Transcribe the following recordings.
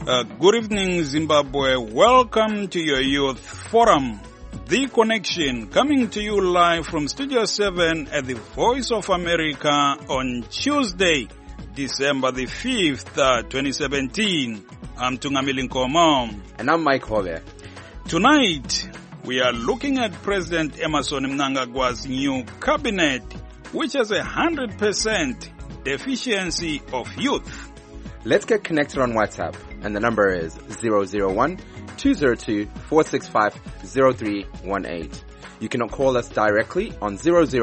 Good evening, Zimbabwe. Welcome to your Youth Forum, The Connection, coming to you live from Studio 7 at the Voice of America on Tuesday, December the 5th, 2017. I'm Tungamili Nkomo. And I'm Mike Hove. Tonight, we are looking at President Emmerson Mnangagwa's new cabinet, which has 100% deficiency of youth. Let's get connected on WhatsApp, and the number is 001-202-465-0318. You can call us directly on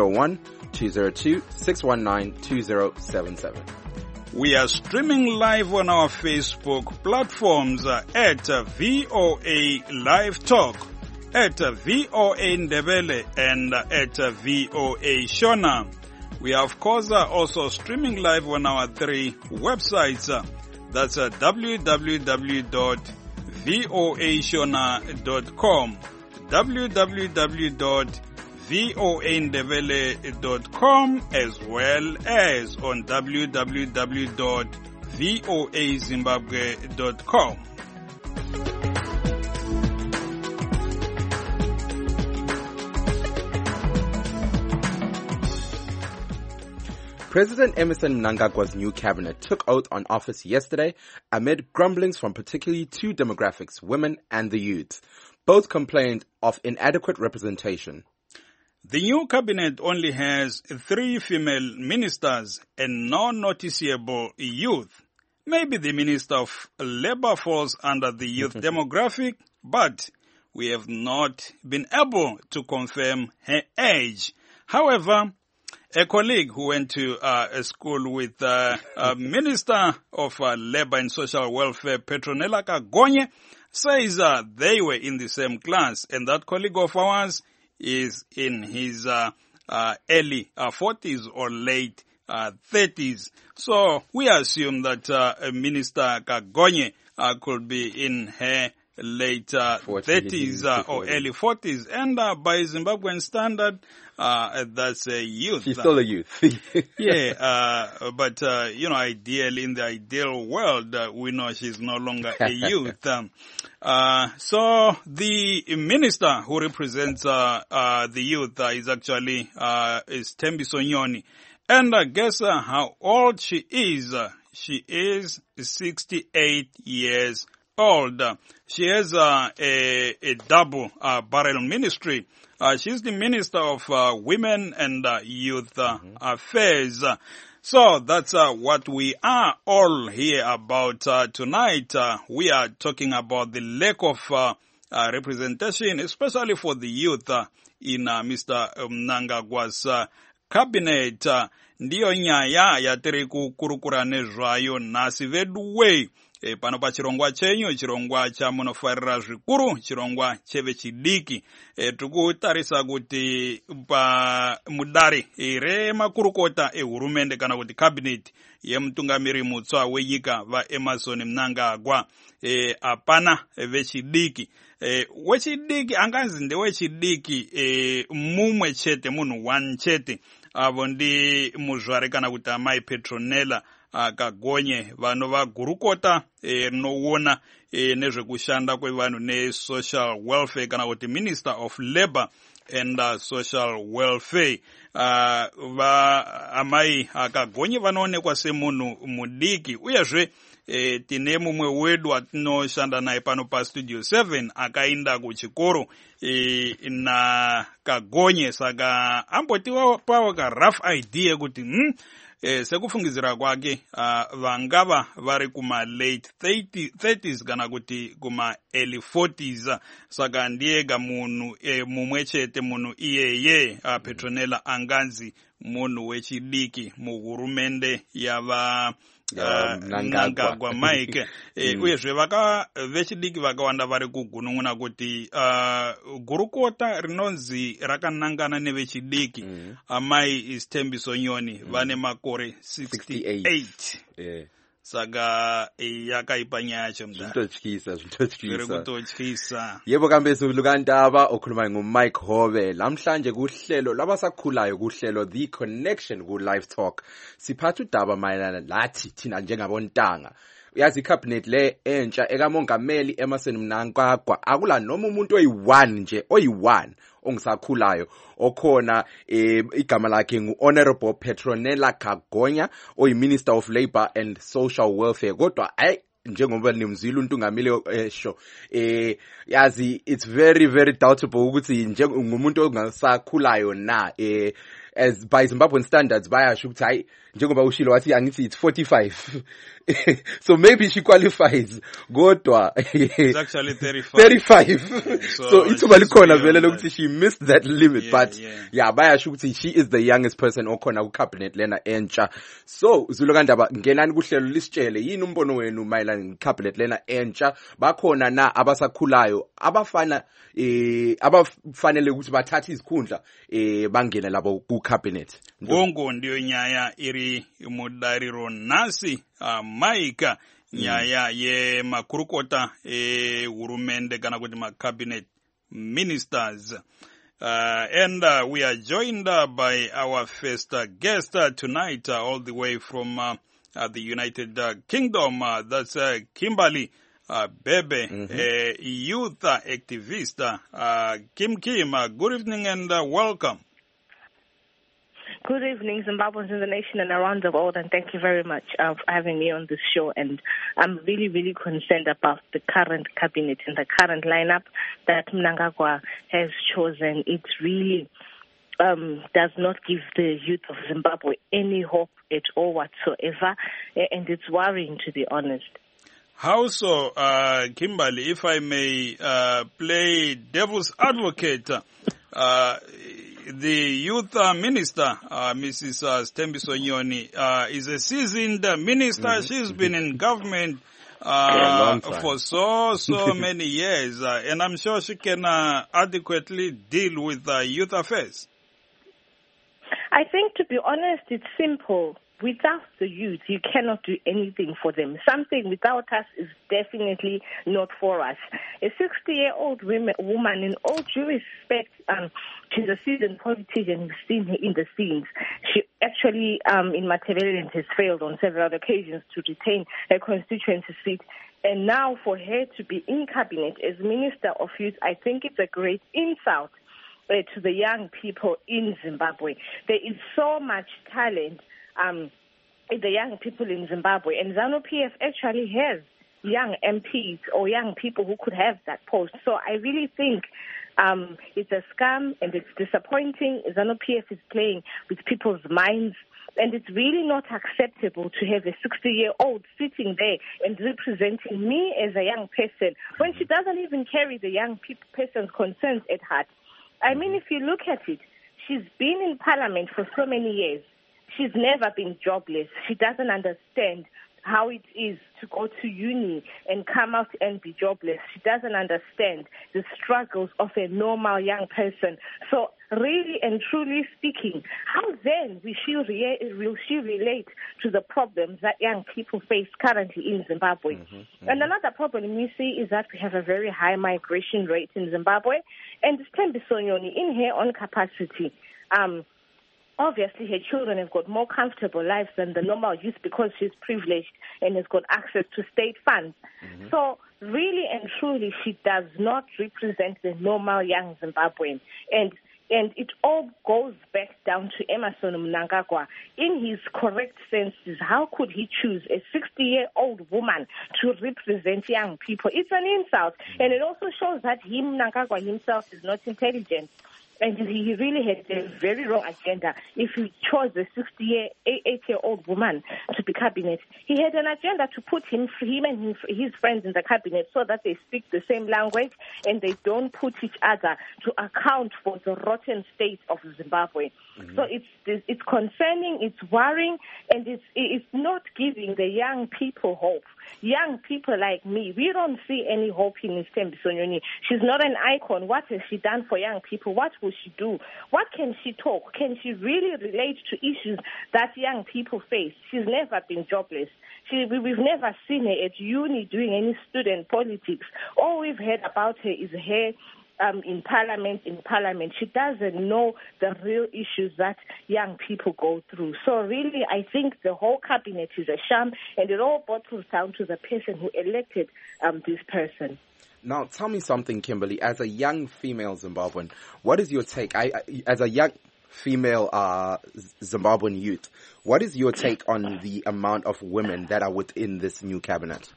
001-202-619-2077. We are streaming live on our Facebook platforms at VOA Live Talk, at VOA Ndebele, and at VOA Shona. We are, of course, also streaming live on our 3 websites. That's www.voashona.com, www.voandebele.com, as well as on www.voazimbabwe.com. President Emmerson Mnangagwa's new cabinet took oath on office yesterday amid grumblings from particularly 2 demographics, women and the youth. Both complained of inadequate representation. The new cabinet only has 3 female ministers and no noticeable youth. Maybe the Minister of Labour falls under the youth demographic, but we have not been able to confirm her age. However, a colleague who went to a school with Minister of Labour and Social Welfare, Petronella Kagonye, says they were in the same class, and that colleague of ours is in his early 40s or late 30s. So we assume that Minister Kagonye could be in her late 30s or early 40s, and by Zimbabwean standard, that's a youth. She's still a youth. Yeah, but ideally, in the ideal world, we know she's no longer a youth. So the minister who represents the youth is actually is Thembiso Nyoni, and guess how old she is? She is 68 years old. She has a double barrel ministry. She's the Minister of Women and Youth Affairs. So that's what we are all here about tonight. We are talking about the lack of representation, especially for the youth in Mr. Mnangagwa's cabinet. Ndiyo nyaya yatiri kukurukura nezvayo nhasi veduwe. Pano pa chirongwa chenyu, chirongwa cha munofarira zvikuru, chirongwa cheve chidiki. Tukutarisa kuti pa mudare remakurukota ehurumende kana kuti cabinet yemutungamiri mutsva wenyika vaEmmerson Mnangagwa. Apana vechidiki. Wechidiki anganzi ndewechidiki mumwe chete, munhu 1 chete. Avo ndi muzvare kana kuti amai Petronella Kagonye, vanhu vagurukota rinoona nezvekushanda kwevanhu ne-social welfare kana kuti Minister of Labour and Social Welfare. Amai Kagonye vanoonekwa semunhu mudiki, uyezve tine mumwe wedu atinoshanda naye pano pa Studio 7 akaenda kuchikoro na Kagonye, saka ambotiwa pawo ka rough idea kuti sekufungidzira kwake vangava vari kuma late 30s kana kuti kuma early 40s. Saka ndiyega munhu mumwe chete, munhu iyeye Petronella anganzi munhu wechidiki muhurumende yava Mnangagwa Mike. Uyezve vechidiki vakawanda vari kugunun'una kuti gurukota rinonzi rakanangana nevechidiki. Amai is Thembiso Nyoni, vane makore 68. Saka yakaipa nyaya yacho mdala. Zvinototyisa. Yebo kambe Zululandaba okhuluma nguMike Hove. Lamhlanje kuhlelo labasakhulayo kuhlelo The Connection ku Live Talk. Siphatha udaba mayelana lathi thina njengabontanga. uyazi icabinet le entsha ekamongameli Emmerson Mnangagwa akula noma umuntu oyi1 ongisakhulayo okhona igama lakhe ngu-Honorable Petronella Kagonya oyi-Minister of Labour and Social Welfare. Kodwa njengoba nimzwile uNtungamile esho yazi it's very very doubtable ukuthi ngumuntu ongasakhulayo na as by Zimbabwean standards bayasho ukuthi hayi njengoba ushilo wathi angithi it's 45 so maybe she qualifies kodwa it's actually 35 so ithuba likhona vele lokuthi she missed that limit but bayasho ukuthi she is the youngest person okhona ku cabinet lena entsha. So Zulu Kandaba ngenani kuhlelo lisitshele yini umbono wenu mayelana ne cabinet lena entsha, bakhona na abasakhulayo abafana abafanele ukuthi bathathe izikhundla bangena labo ku cabinet. Bongo ndio nyaya iri mudariro nasi maika nyaya ye makurukota hurumende kana kuti ma cabinet ministers and we are joined by our first guest tonight all the way from the United Kingdom, that's Kimberly Bebe, a youth activist. Kim, good evening and welcome. Good evening, Zimbabweans in the nation and around the world, and thank you very much for having me on this show. And I'm really, really concerned about the current cabinet and the current lineup that Mnangagwa has chosen. It really does not give the youth of Zimbabwe any hope at all whatsoever, and it's worrying, to be honest. How so, Kimberly, if I may play devil's advocate, the youth minister, Mrs. Stembiso Nyoni, is a seasoned minister. She's been in government for so many years, and I'm sure she can adequately deal with youth affairs. I think, to be honest, it's simple. Without the youth, you cannot do anything for them. Something without us is definitely not for us. A 60-year-old woman, in all due respect, she's a seasoned politician. We've seen her in the scenes. She actually, in Matabeleland, has failed on several occasions to retain her constituency seat. And now for her to be in cabinet as Minister of Youth, I think it's a great insult to the young people in Zimbabwe. There is so much talent the young people in Zimbabwe, and ZANU-PF actually has young MPs or young people who could have that post. So I really think it's a scam and it's disappointing. ZANU-PF is playing with people's minds, and it's really not acceptable to have a 60-year-old sitting there and representing me as a young person when she doesn't even carry the young person's concerns at heart. I mean, if you look at it, she's been in parliament for so many years. She's never been jobless. She doesn't understand how it is to go to uni and come out and be jobless. She doesn't understand the struggles of a normal young person. So really and truly speaking, how then will she relate to the problems that young people face currently in Zimbabwe? And another problem we see is that we have a very high migration rate in Zimbabwe. And Stembiso Nyoni, in her own capacity, obviously, her children have got more comfortable lives than the normal youth because she's privileged and has got access to state funds. So really and truly, she does not represent the normal young Zimbabwean. And it all goes back down to Emmerson Mnangagwa. In his correct senses, how could he choose a 60-year-old woman to represent young people? It's an insult. And it also shows that Mnangagwa himself is not intelligent. And he really had a very wrong agenda. If he chose a 68-year-old woman to be cabinet, he had an agenda to put him and his friends in the cabinet so that they speak the same language and they don't put each other to account for the rotten state of Zimbabwe. So it's concerning, it's worrying, and it's not giving the young people hope. Young people like me, we don't see any hope in Ms. Stembiso Nyoni. She's not an icon. What has she done for young people? What will she do? What can she talk? Can she really relate to issues that young people face? She's never been jobless. We've never seen her at uni doing any student politics. All we've heard about her is her in parliament. She doesn't know the real issues that young people go through. So really, I think the whole cabinet is a sham, and it all boils down to the person who elected this person. Now, tell me something, Kimberly. As a young female Zimbabwean, what is your take? As a young female Zimbabwean youth, what is your take on the amount of women that are within this new cabinet?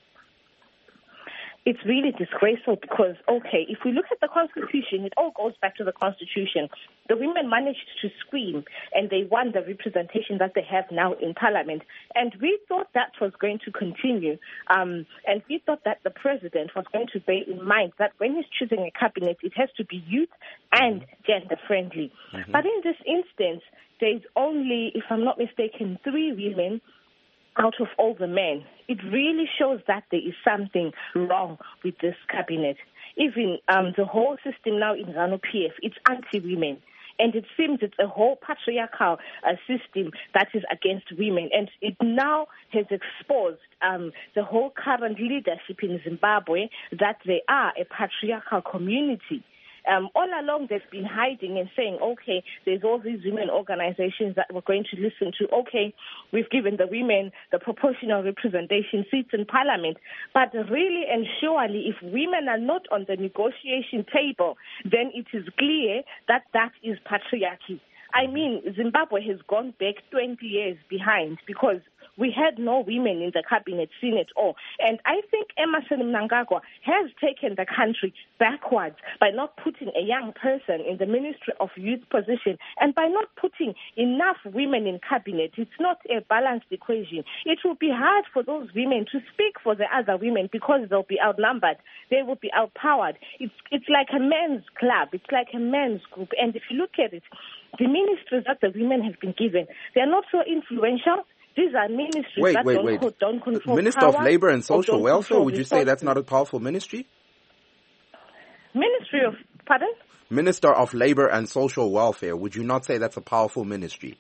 It's really disgraceful because, okay, if we look at the Constitution, it all goes back to the Constitution. The women managed to scream, and they won the representation that they have now in Parliament. And we thought that was going to continue. And we thought that the president was going to bear in mind that when he's choosing a cabinet, it has to be youth and gender-friendly. Mm-hmm. But in this instance, there's only, if I'm not mistaken, 3 women out of all the men. It really shows that there is something wrong with this cabinet. Even the whole system now in ZANU-PF, it's anti-women. And it seems it's a whole patriarchal system that is against women. And it now has exposed the whole current leadership in Zimbabwe that they are a patriarchal community. All along, they've been hiding and saying, okay, there's all these women organizations that we're going to listen to. Okay, we've given the women the proportional representation seats in parliament. But really and surely, if women are not on the negotiation table, then it is clear that that is patriarchy. I mean, Zimbabwe has gone back 20 years behind because we had no women in the cabinet scene at all. And I think Emmerson Mnangagwa has taken the country backwards by not putting a young person in the Ministry of Youth position and by not putting enough women in cabinet. It's not a balanced equation. It will be hard for those women to speak for the other women because they'll be outnumbered. They will be outpowered. It's like a men's club. It's like a men's group. And if you look at it, the ministries that the women have been given, they're not so influential. These are ministries don't control Minister power of Labor and Social Welfare, would you say that's not a powerful ministry? Ministry of, pardon? Minister of Labor and Social Welfare, would you not say that's a powerful ministry?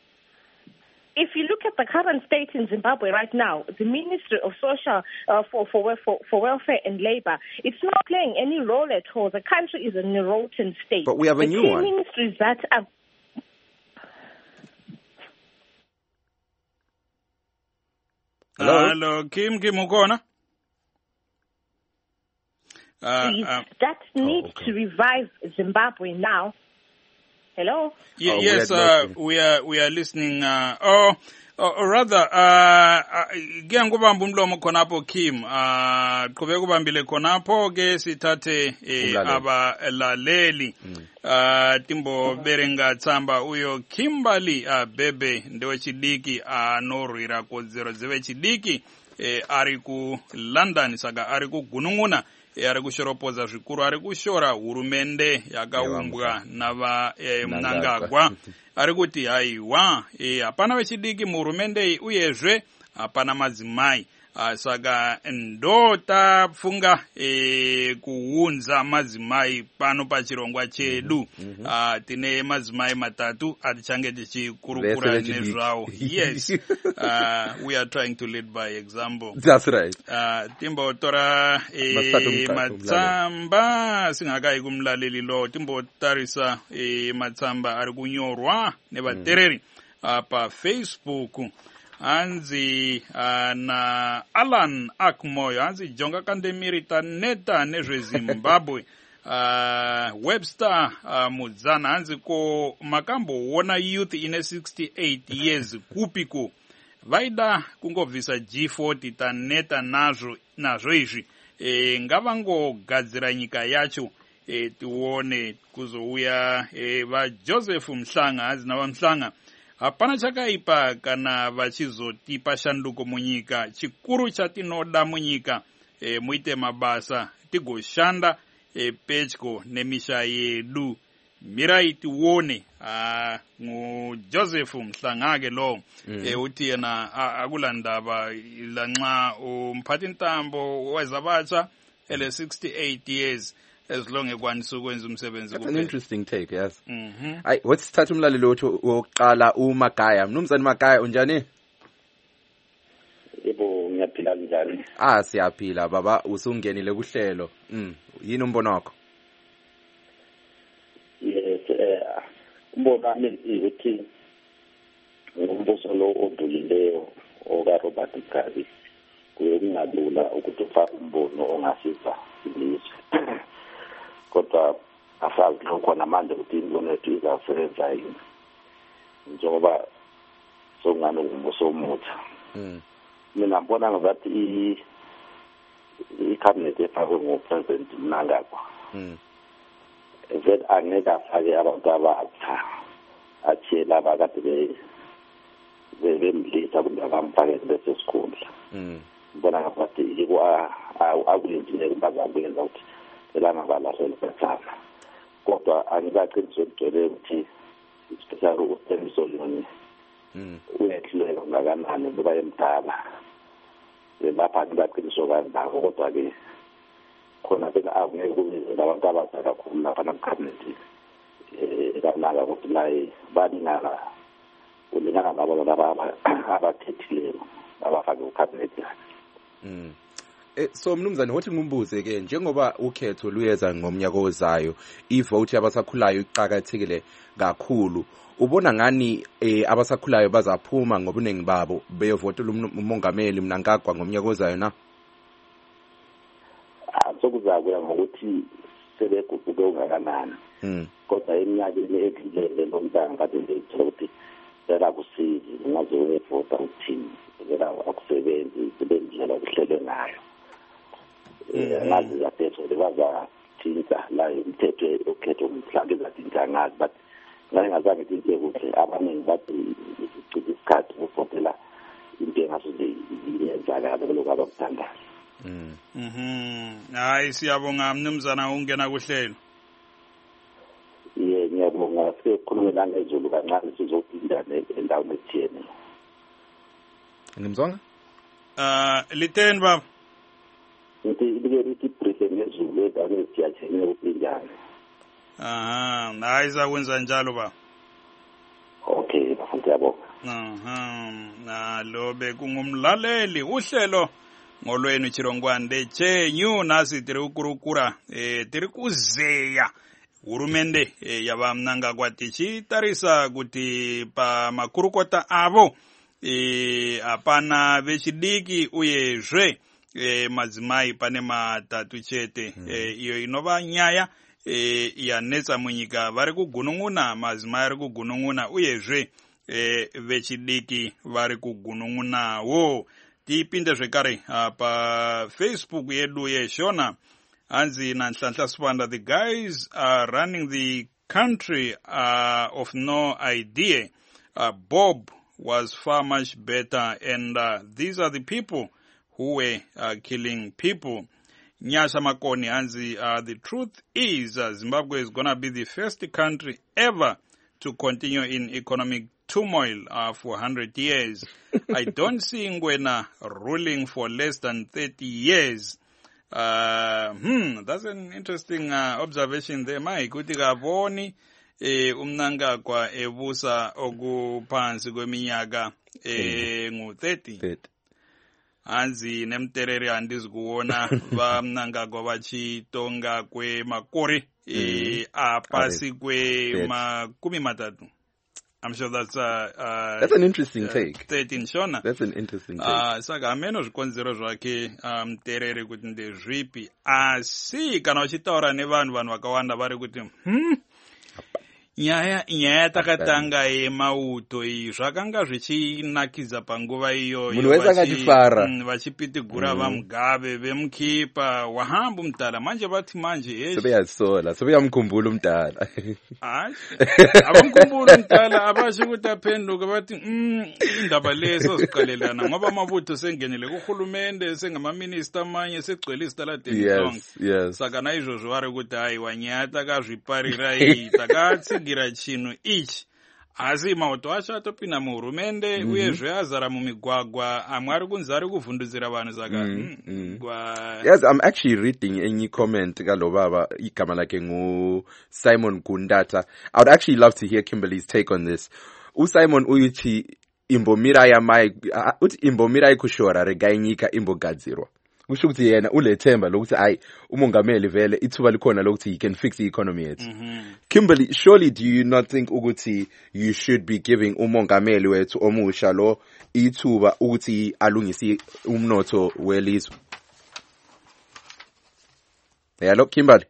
If you look at the current state in Zimbabwe right now, the Ministry of Social for Welfare and Labor, it's not playing any role at all. The country is a neurotic state. But we have a new one. Ministries that are... Hello, Kim Ukona? That needs to revive Zimbabwe now. Hello? Yes, we are listening. Ke ngubamba umlomo khonapho Kim. Qhubeka ubambile khonapho ke sithathe abalaleli. Timbo berenga tsamba uyo Kimberly Bebe ndewe chidiki anorwira kodzero dzeve chidiki ari ku London saka ari kugunun'una ari kushoropoza zvikuru ari kushora hurumende yakaumbwa nava Mnangagwa ari kuti haiwa hapana vechidiki muhurumende uyezve hapana madzimai saka ndo tafunga kuunza madzimai pano pachirongwa chedu tine madzimai matatu atichange tichikurukura nezvawo. Yes, we are trying to lead by example. That's right. Timbotora matsamba singakai kumlaleli lo timbotarisa matsamba ari kunyorwa nevatereri pa Facebook. Hanzi na Alan Akmoyo, hanzi jonga kandemirita neta nezve Zimbabwe. Webster Mudzana, hanzi ko makambo wona youth ine 68 years kupiko. Vaida kungobvisa G40 taneta nazvo izvi. Ngavango gadzira nyika yacho tione kuzouya vaJoseph Mhlanga, hanzi nava Mhlanga. Hapana chakaipa kana vachizotipa shanduko munyika. Chikuru chatinoda munyika muite mabasa tigoshanda pedyo nemisha yedu. Mirai tione Joseph Mhlanga ke lo uthi yena akulandaba lanxa umphathi ntambo wezabatsha ele 68 years as long ekwanisa ukwenza umsebenzi. That's an interesting take, yes. Ay, what's thatha umlaleli wethu wokuqala uMagaya. Mnumzane Magaya unjani? Yebo, ngiyaphila njani? Siyaphila baba, usungenile kuhlelo. Yini umbono wakho? umbono wami ukuthi ngombuso lo odulileyo okaRobert Mugabe kuye kungalula ukuthi ufake umbono ongasiza ilizwe kodwa asazi lokho namanje ukuthi imbono yethu izasebenza yini njengoba songani ngumbuso omutsha mina ngibona ngathi i-cabinet efakwe ngupresident Mnangagwa vele angeke afake abantu abatsha atshiye laba kade bemdlisa kumbe abamfake bese sikhundla ngibona ngathi akuyinto bazakwenza ukuthi elangabalahlelo bethana kodwa angikaqiniswe ukugcwele ukuthi especially uSthembiso Dloni uyehluleka ngakanani ngoba emdala lapha ngibaqiniswa kanjalo kodwa-ke khona phela angeke kube abantu abasha kakhulu lapha namkhabinethi ekanaka ukuthi naye balingana ulingana nabo abathethileyo abafake ukhabinethi so mnumzane hothi ngumbuze-ke njengoba ukhetho luyeza ngomnyaka ozayo ivote yabasakhulayo iqakathekile kakhulu ubona ngani abasakhulayo bazaphuma ngobuningi babo beyovotela umongameli Mnangagwa ngomnyaka ozayo na sokuzakuya ngokuthi sebeguquke ungakanani kodwa eminyakeni edlulele lo mntana kade ngithola ukuthi phela kusizi ngaze uyevota ukuthini phela akusebenzi sebendlela kuhlelwe ngayo ngazi zaphetho bazathinta la imithetho yokhetho mhlawumbe izathinta ngazi but ngingazange into kuhle abaningi bathi isichitha isikhathi ukuvotela into engasuze iyenzakala lokho abakuthandayo hayi siyabonga mnumzana ungena kuhlelo ngiyabonga sekukhulumela ngezulu kancane sizophinda endaweni ethiyene ngimzonga litheni baba lithi brief ngezulu endaweni ethiyene ukuphinjana hayi zakwenza njalo baba okay bafundisi yabonga nalo bekungumlaleli uhlelo ngolwenu Chirongwande chenyu nasi tiri ukurukura tiri kuzeya hurumende yava Mnangagwa tichitarisa kuti pamakurukota avo hapana vechidiki uyezve madzimai pane matatu chete iyo inova nyaya yanetsa munyika vari kugunun'una madzimai ari kugunun'una uyezve vechidiki vari kugunun'unawo tipinde zvekare pa Facebook yedu yeshona hanzi naNhlanhla Sibanda the guys are running the country of no idea Bob was far much better and these are the people who were killing people. Nyasha Makoni hanzi the truth is Zimbabwe is going to be the first country ever to continue in economic turmoil for 100 years. I don't see Ngwena ruling for less than 30 years. That's an interesting observation there, Mike. Kuti kavoni Mnangagwa ebusa okuphansi kweminyaka ngu-30. Hanzi nemterere handizikuona va Mnangagwa vachitonga kwemakore apasi kwemakumi matatu. I'm sure that's an interesting take. 13 Shona. That's an interesting take. Saka ameno zvikonzero zvake mterere kuti ndezvipi asi kana uchitaura nevanhu vakawanda vari kuti nyaya takatanga yemauto iyi zvakanga zvichinakidza panguva iyoyo munhu wese akachifara vachipitigura vaMugabe vemukipa wahambu mudala manje vati manje sebeyamkhumbula umdala abamkhumbula umdala abashi ukuthi aphenduke bathi indaba leso siqalelana ngoba amabutho sengenele kuhulumende sengamaminister amanye segcwele isitaladeni sonke saka naizvozvo vari kuti hayi wanyata kazviparira iyi takatsigira chinhu ichi asi mauto acho atopinda muhurumende uyezve azara mumigwagwa amwe ari kunzi ari kuvhundutsira vanhu saka yes, I'm actually reading enye comment kalobaba igama lakhe ngu-Simon Gundata. I would actually love to hear Kimberly's take on this. uSimon uyithi imbomira yamai uthi imbomira ikushora regai nyika imbogadzirwa kusho ukuthi yena ulethemba lokuthi hayi umongameli vele ithuba likhona lokuthi he can fix the economy yethu. Kimberly, surely do you not think ukuthi you should be giving umongameli wethu omusha lo ithuba ukuthi alungise umnotho welizwe? Hello Kimberly.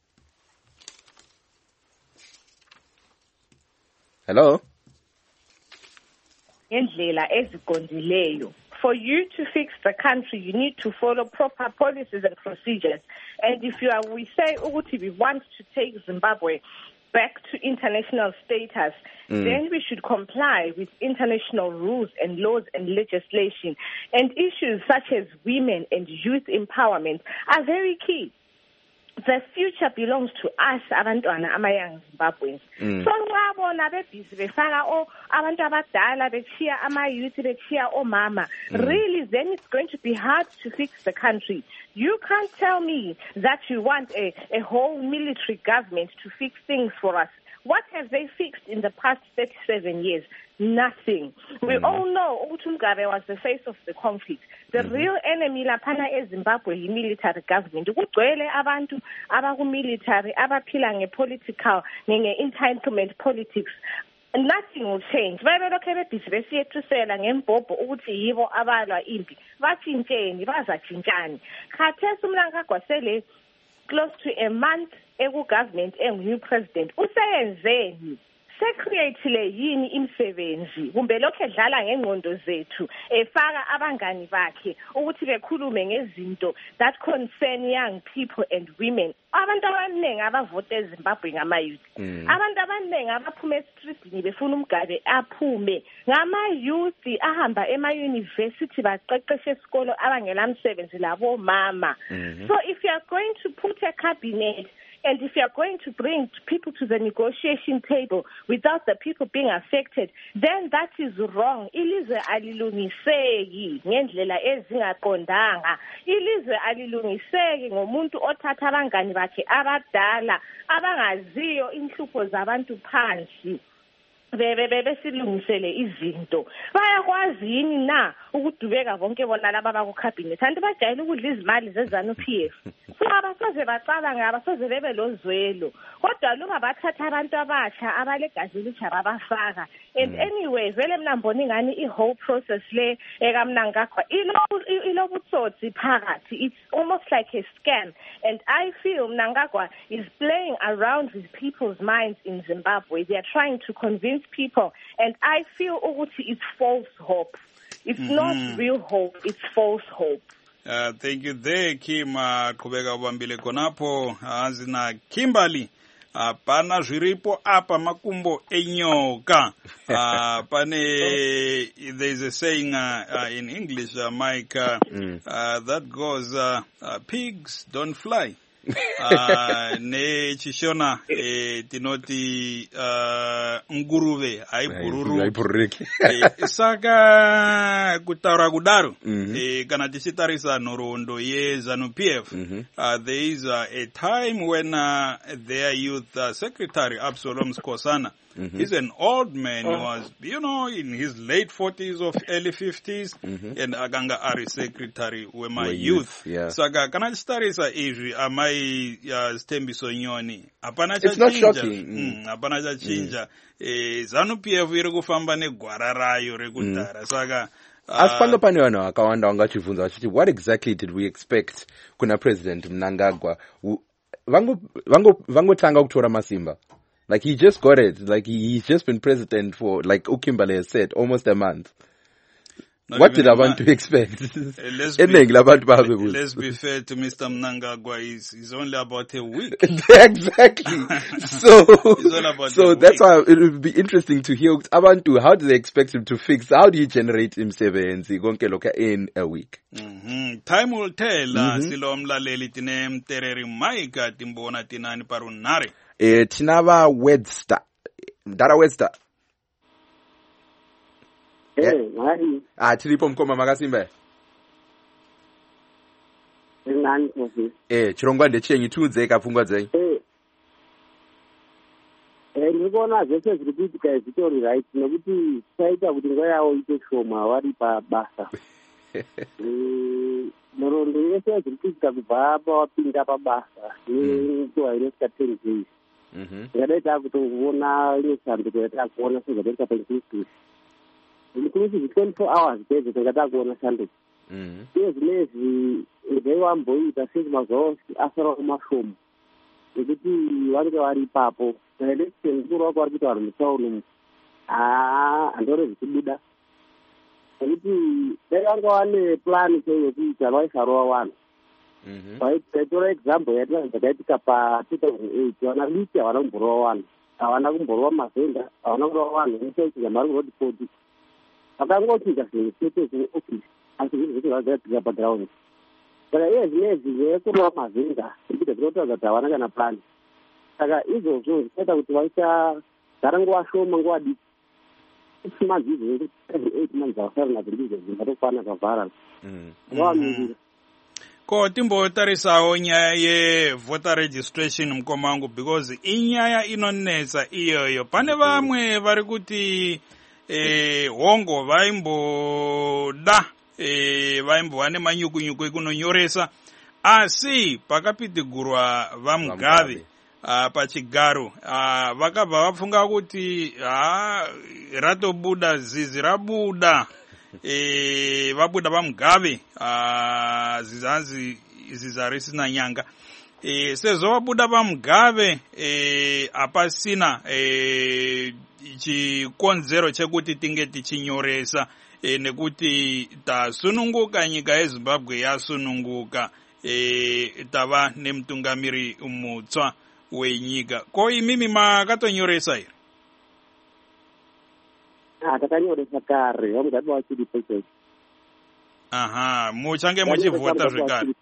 Hello. Ngendlela eziqondileyo. For you to fix the country, you need to follow proper policies and procedures. And if we say ukuthi we want to take Zimbabwe back to international status, then we should comply with international rules and laws and legislation. And issues such as women and youth empowerment are very key. The future belongs to us, abantwana ama-young Zimbabweans. So nxa bona bebhizi befaka abantu abadala bechiya ama-youth bechiya omama, really then it's going to be hard to fix the country. You can't tell me that you want a whole military government to fix things for us. What have they fixed in the past 37 years? Nothing. We all know ukuthi Mugabe was the face of the conflict. The real enemy laphana eZimbabwe yi-military government. Kugcwele abantu abaku-military abaphila nge-political nge-entitlement politics. Nothing will change. Babelokhe bebhizi besiyethisela ngembhobho ukuthi yibo abalwa impi. Batshintsheni, bazatshintshani. Khathesi uMnangagwa sele close to a month eku-government engu-new president. Useyenzeni? Secretly yini imsebenzi kumbe lokho edlala ngengqondo zethu efaka abangani bakhe ukuthi bekhulume ngezinto that concern young people and women. Abantu abaningi abavote eZimbabwe ngama-youth. Abantu abaningi abaphuma eStreetini befuna uMgabe aphume ngama-youth ahamba ema-university baqeqeshe esikolo abangela msebenzi labo mama. So if you are going to put a cabinet and if you are going to bring people to the negotiation table without the people being affected, then that is wrong. Ilizwe alilungiseki ngendlela ezingaqondanga. Ilizwe alilungiseki ngomuntu othatha abangani bakhe abadala abangaziyo inhlupho zabantu phansi. Besilungisele izinto. Bayakwazi yini na ukudubeka bonke bona laba baku-cabinet? Anti bajayele ukudla izimali ze-ZANU-PF. So abasoze bacabanga, abasoze bebe lozwelo. Kodwa luba bathatha abantu abasha abalegazi elitsha babafaka. And anyway, vele mina mbona ingani i-whole process le ekaMnangagwa ilobutsotsi phakathi. It's almost like a scam. And I feel Mnangagwa is playing around with people's minds in Zimbabwe. They are trying to convince people, and I feel it's false hope. It's not real hope, it's false hope. Thank you there, Kim. Kubeka ubambile konapo azina Kimberly. Pana zviripo apa makumbo enyoka. There is a saying in English, Mike, that goes, pigs don't fly. Ne chishona tinoti nguruve aibururiki. Saka kutaura kudaro kana tichitarisa nhoroondo yeZANU-PF, there is a time when their youth secretary Absalom Skosana, he's an old man, was in his late 40s or early 50s, and aganga ari secretary wema youth. Saka kana tichitarisa izvi amai Stembiso Nyoni. It's not shocking. Apana chachinja. ZANU-PF iri kufamba negwara rayo rekudhara. Saka asipanga pane vanhu vakawanda vangachibvunza vachiti what exactly did we expect kuna President Mnangagwa? Vangotanga kutora masimba. Like he just got it. Like he's just been president for, like Ukimberly has said, almost a month. What did I want to expect? Let's be fair to Mr. Mnangagwa. He's only about a week. Exactly. So that's why it would be interesting to hear Abantu, how do they expect him to fix? How do you generate him in a week? Time will tell. Silo mlaleli tine mtereri maika timbona tinani parunare. Tinava Wedster. Dara Wedster. Tiripo mkoma makasimba. Chirongwa ndechenyi tudze kapfungwa dzenyu. Ndikona zvese zviri kuitika ezvitori right nekuti saita kuti nguva yawo ite shoma vari pabasa. murondo yese zviri kuitika kubva pawapinda pabasa nenguva inosvika 10 days tingadai takutoona imwe shambuko yatakuona sezvakaita painclusive inclusive 24 hours bedzi tinga takuona shambuko uye zvinezvi dai wamboita sezi mazuva ose asarawo mashomo nekuti vange vari ipapo election mukuru wako vari kuita vanhu mutsaunu umu handore zvichibuda nekuti dai vanga vane plan yekuita vaisarowa vanhu taitora example yatinazakaitika pa2008 vana diki havana kumborowa vanhu havana kumborowa mavhenga havana kurowa vanhu nechaitika mari kurodipoti vakangotika zvinhu chete zveoffice asi zvinhu zvese zvazaitika paground saka iye zvinezvi zvekurowa mavhenga zvirikuita zvinotaridza kuti havana kana plan saka izvozvo zvichaita kuti vaisagara nguva shoma nguva diki 6 months izvo 8 months avasarina zvirikuizvo zvingatokwana zvavhara vavamirira ko timbotarisawo nyaya yevoter registration mukoma wangu because inyaya inonetsa iyoyo pane vamwe vari kuti hongo vaimboda vaimbova nemanyukunyuku ekunonyoresa asi pakapitigurwa vaMugabe pachigaro vakabva vafunga kuti ratobuda zizi rabuda vabuda vaMugabe ziza risina nyanga sezvo vabuda vaMugabe hapasina chikonzero chekuti tinge tichinyoresa nekuti tasununguka nyika yeZimbabwe yasununguka tava nemutungamiri mutsva wenyika ko imimi makatonyoresa here takanyoresa kare vaMugabe vachiripo ichocho muchange muchivhota zvekare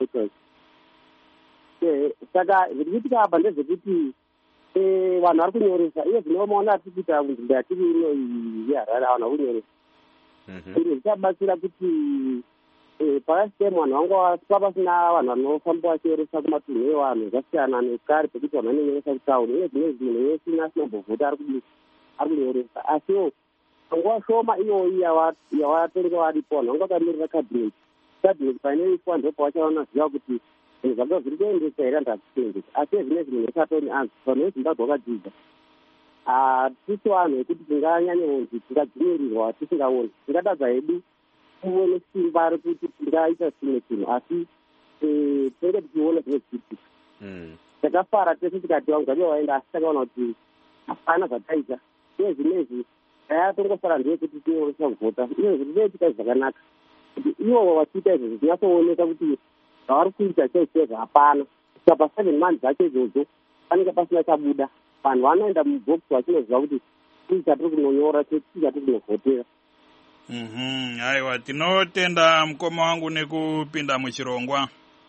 saka zvirikuitika apa ndezvekuti vanhu vari kunyoresa iye zvinomaona tiri kuita nzvimbo yatiri ino yeHarare vanhu vari kunyoresa izvo zvichabatsira kuti pakasitemu vanhu vanga pasina vanhu vanofamba vachinyoresa kumatunhu evanhu zvasiyana nekare pekuti vanhu vanonyoresa kutauni uye zvine zvinhu yese asina mbovhota ari kunyoresa asiwo nguva shoma iyoyi yavatenge varipo vanhu vanga vakamirira cabinet painoiswa ndo pavachaona kuti zvinhu zvanga zviri kuendesa here handazvitengesa asi zvinezvi munhu esatoni anzi vanhu vezimbabwe vakadzidza tisi vanhu ekuti tinganyanyonzi tingadzvinyirirwa tisingaoni tingatadza hedu kuve nesimba rekuti tingaita chimwe chinhu asi tinenge tichiona zvine zvichiitika takafara tese tikati vaMugabe vaenda asi takaona kuti hapana zvataita uye zvinezvi tongosara ndeyekuti tinyoresa kuvhota uye zvinoitika zvakanaka kuti ivo vachiita izvozvo zvinatsooneka kuti zvavari kuita chaizvo hapana kusvika pa7 months acho izvozvo panenge pasina chabuda vanhu vanoenda mubox vachinoziva kuti tii chatiri kunonyora tii chatiri kunovhotera aiwa tinotenda mukoma wangu nekupinda muchirongwa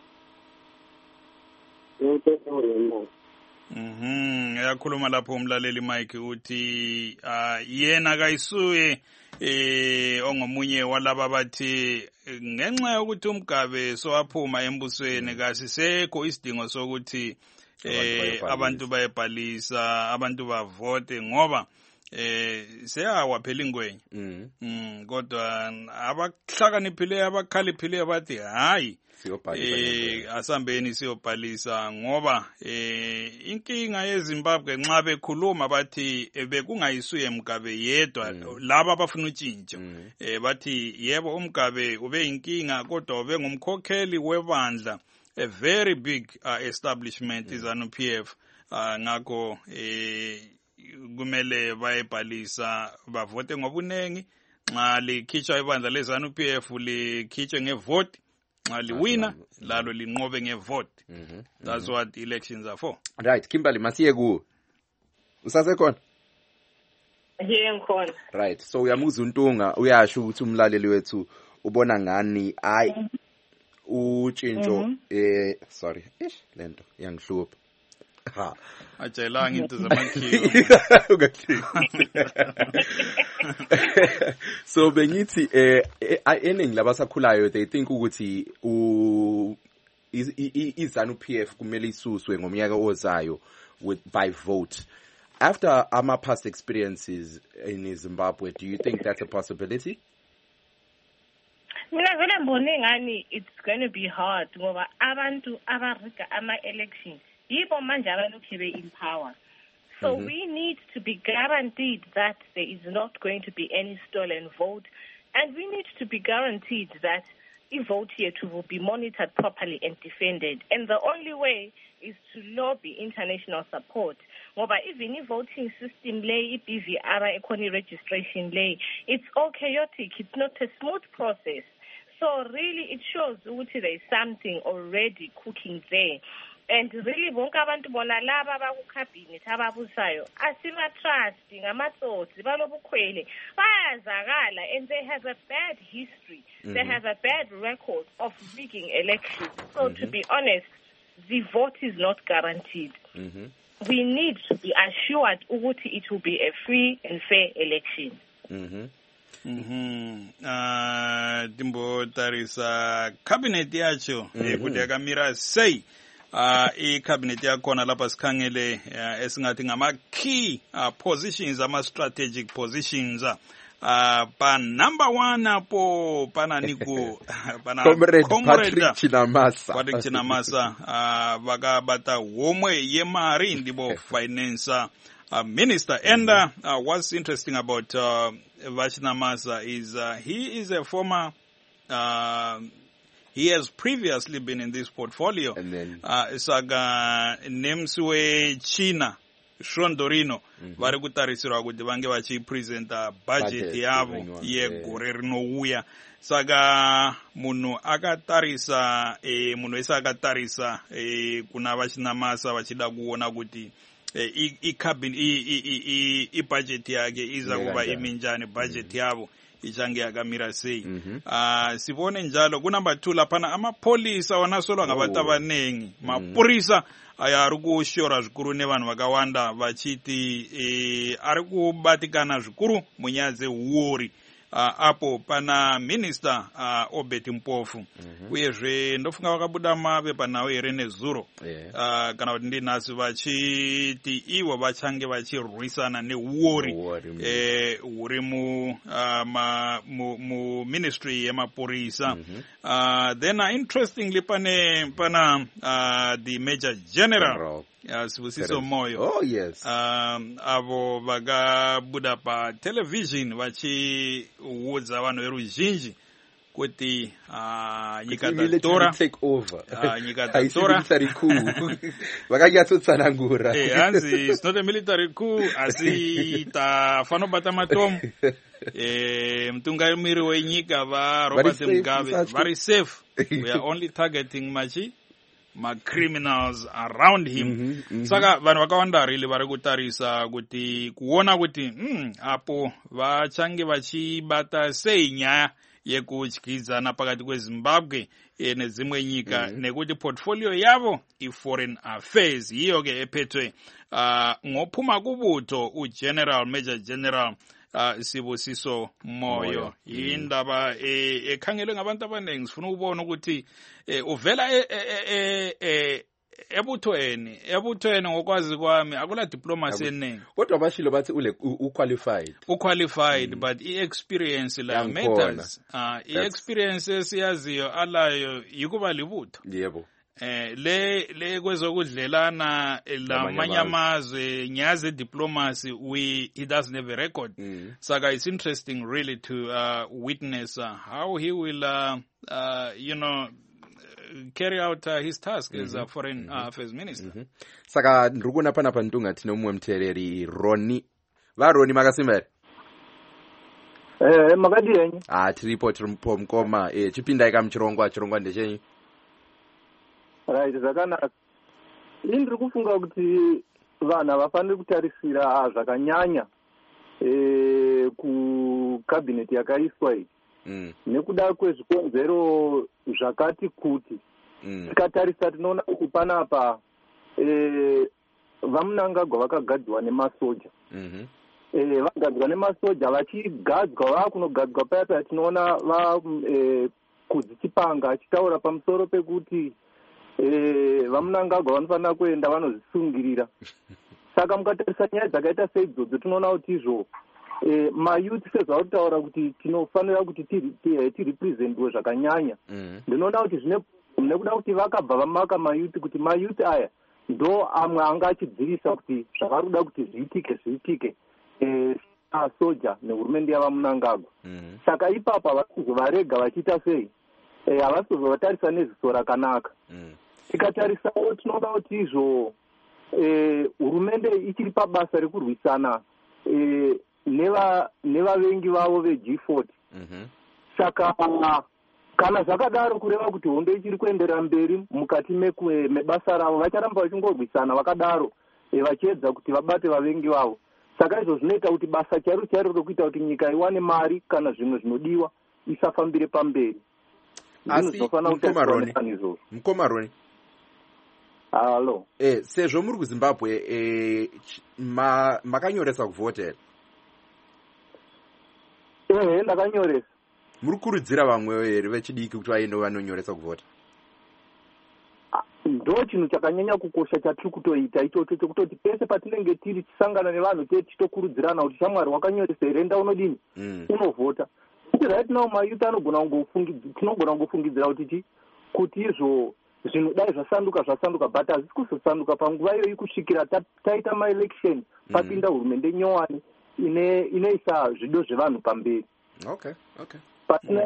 yakhuluma lapho umlaleli Mike uthi yena kaisuye ongomunye walaba bathi ngenxa yokuthi uMugabe sowaphuma embusweni kasisekho isidingo sokuthi abantu bayebhalisa abantu bavote ngoba seyawa phela ingwenye kodwa abahlakaniphileyo abakhaliphileyo bathi hayi asambeni siyobhalisa ngoba inkinga yeZimbabwe nxa bekhuluma bathi bekungayisuye Mugabe yedwa laba abafuna utshintsho bathi yebo uMugabe ube inkinga kodwa ube ngumkhokheli webandla a very big establishment iZANU-PF ngakho kumele bayebhalisa bavote ngobunengi nxa likhitshwa ibandla leZANU-PF likhitshwe ngevote nxa liwina lalo linqobe ngevote that's what elections are for. Right, Kimberly masiye kuwe usasekhona ngikhona right so uyamuza uNtunga uyasho ukuthi umlaleli wethu ubona ngani hayi utshintsho sorry lento yangihlupha ajayelanga into zamakhiwo so bengithi eningi labasakhulayo they think ukuthi iZANU-PF kumele isuswe ngomnyaka ozayo by vote after our past experiences in Zimbabwe. Do you think that's a possibility? Mina vele mbone ngani it's going to be hard ngoba abantu abariga ama-election yibo manje abalokhu in power. So we need to be guaranteed that there is not going to be any stolen vote, and we need to be guaranteed that the vote here will be monitored properly and defended. And the only way is to lobby international support. Ngoba even the voting system lay, BVR, economy registration lay, it's all chaotic. It's not a smooth process. So really it shows that there is something already cooking there. And really bonke abantu bona laba abakucabinet ababusayo asibatrust ngamatsotsi balobukhwele bayazakala, and they have a bad history. They have a bad record of rigging elections. So to be honest, the vote is not guaranteed. We need to be assured that it will be a free and fair election. Timbo tarisa cabinet yacho kuti yakamira sei. I-cabinet yakhona lapha sikhangele esingathi ngama key positions, ama strategic positions. Pa number 1 apo pana niku pana Comrade Patrick Chinamasa vakabata homwe yemari ndibo finance minister. And what's interesting about Chinamasa is he is a former he has previously been in this portfolio. And then saga nemswe China Shondorino vari kutarisirwa kuti vange vachipresenta budget yavo yegore rinouya. Saka munhu akatarisa munhu wese akatarisa kuna Chinamasa vachida kuona kuti i-budget yake iza kuva iminjani, budget yavo ichange yakamira sei. Sivone njalo kunamba 2 lapana amapolisa wanasolwa ngabantu abanengi. Mapurisa aya ari kushora zvikuru nevanhu vakawanda vachiti ari kubatikana zvikuru munyaya dzeuori. Apo pana minister Obert Mpofu uyezve ndofunga vakabuda mapepa nawo here nezuro kana kuti ndinhasi vachiti ivo vachange vachirwisana neuori huri mu ministry yemapurisa. Then interestingly pana the major general Sibusiso Moyo. Oh yes. Avo vakabuda pa television vachiudza vanhu veruzhinji kuti nyika tatora take over. Nyika tatora vakayatsotsanangura. Hanzi it's not a military coup, asi tafano bata matomu. Mtungamiri wenyika va Robert Mugabe very safe. We are only targeting criminals around him. Saka vanhu vakawanda really vari kutarisa kuti kuona kuti apo vachange vachibata sei nyaya yekudyidzana pakati kweZimbabwe nedzimwe nyika nekuti portfolio yavo i-foreign affairs iyo ke ephetwe ngophuma kubuto Major General Sibusiso Moyo. Indaba ekhangelwe ngabantu abaningi sifuna ukubona ukuthi uvela ebuthweni ngokwazi kwami akula diplomacy eningi. Kodwa bashilo bathi uqualified but i-experience la matters. I-experience esiyaziyo alayo yikuba libutho. Yebo. Le kwezokudlelana lamanye amazwe nyaze diplomacy he doesn't have a record. Saka it's interesting really to witness how he will carry out his task as a foreign affairs minister. Saka ndrukuna pana pantunga tinomwe mtereri Roni makasimere makadi yenyu tiripo mkoma chipinda chirongwa ndechenyu. Right, zvakanaka. Ndiri kufunga kuti vanhu vafanire kutarisira zvakanyanya kucabinet yakaiswa iyi nekuda kwezvikonzero zvakati kuti tikatarisa tinoona kuti panapa vaMnangagwa vakagadzwa nemasoja. Vagadzwa nemasoja vachigadzwa vakunogadzwa paya tinoona kudzichipanga achitaura pamusoro pekuti vaMnangagwa vanofanira kuenda vanozvisungirira. Saka mukatarisa nyaya dzakaita seidzodzo tinoona kuti izvo mayouth sezvautaura kuti tinofanira kuti tirepresentwe zvakanyanya. Ndinoona kuti zvine nekuda kuti vakabva vamaka mayouth kuti mayouth aya ndo amwe anga achidzivisa kuti zvavari kuda kuti zviitike soja nehurumende yavamunangagwa. Saka ipapo havasi kuzovarega vachiita sei, havasi kuzovatarisa neziso rakanaka. Tikatarisawo tinoda kuti izvo hurumende ichiri pabasa rekurwisana nevavengi vavo veG40. Saka kana zvakadaro kureva kuti hondo ichiri kuenderera mberi mukati mebasa ravo, vacharamba vachingorwisana vakadaro vachiedza kuti vabate vavengi vavo. Saka izvo zvinoita kuti basa chairo rokuita kuti nyika iwane mari kana zvimwe zvinodiwa isafambire pamberi. Asi Mkomaroni. Halo. Sezvo muri kuZimbabwe makanyoresa kuvhotera? Ndakanyoresa. Muri kurudzira vamwe here vechidiki kuti vaende vanonyoresa kuvhota? Ndo chinhu chakanyanya kukosha chatiri kutoita ichocho chekutoti pese patinenge tiri tisangana nevanhu titokurudzirana kuti shamwari wakanyoresa here, enda unodini unovhota. Kuti right now mayouth tinogona kungofungidzira kuti izvo zvinhu dai zvasanduka but hazvisi kuzosanduka panguva iyoyi kusvikira taita maelection papinda hurumende nyowani inoisa zvido zvevanhu pamberi. Pasina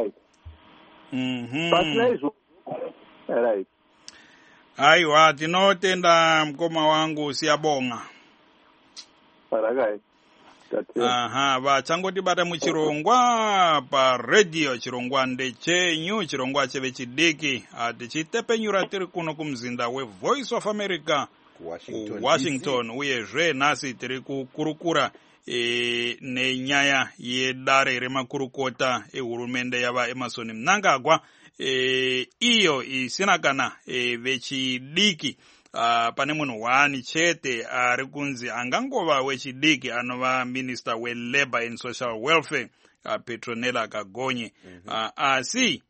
izvo right. Aiwa, tinotenda mkoma wangu, siyabonga. Vachangotibata muchirongwa paredio. Chirongwa ndechenyu, chirongwa chevechidiki. Tichitepenyura tiri kuno kumzinda weVoice of America Washington. Uyezve nhasi tiri kukurukura nenyaya yedare remakurukota ehurumende yava Emmerson Mnangagwa, iyo isina kana vechidiki. Pane munhu wani chete ari kunzi angangova wechidiki anova Minister weLabour and Social Welfare, Petronella Kagonye. Asi